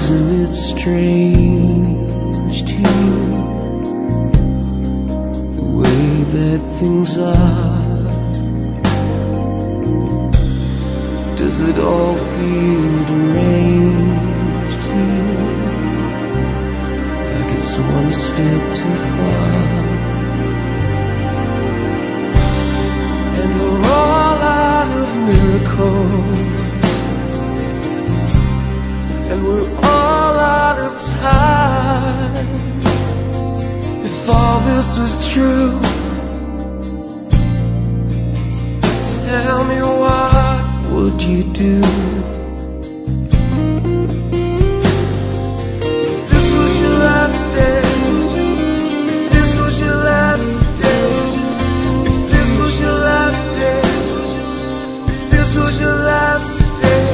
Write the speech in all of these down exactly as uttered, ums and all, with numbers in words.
Isn't it strange to you, the way that things are? Does it all feel deranged to you, like it's one step too far? And we're all out of miracles, and we're all out of time. If all this was true, tell me what would you do? If this was your last day, if this was your last day, if this was your last day, if this was your last day,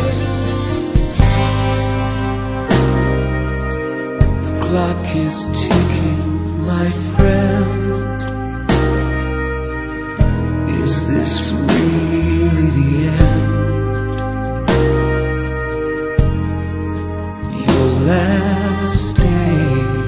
the clock is ticking, my friend. Is this really the end? Your last day.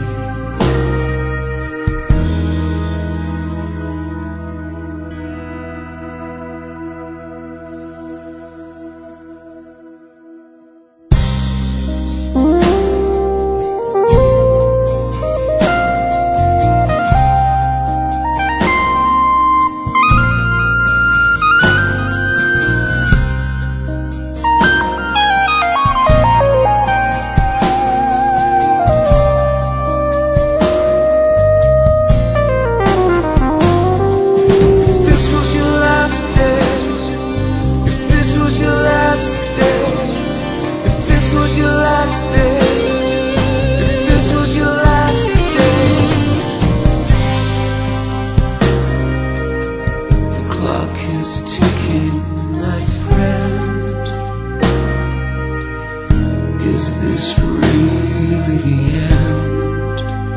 Is this really the end?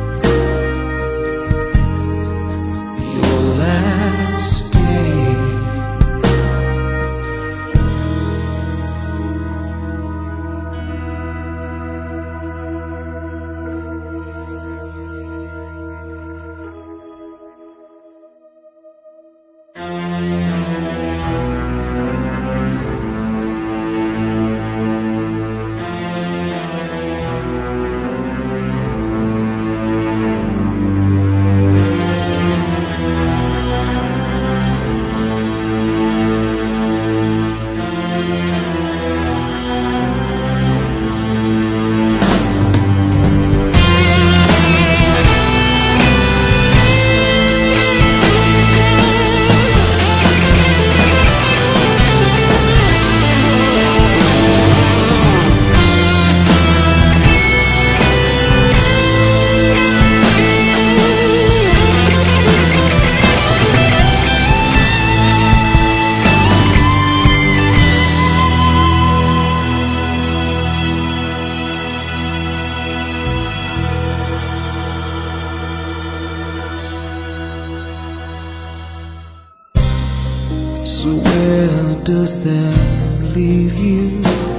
Your last day. So where does that leave you?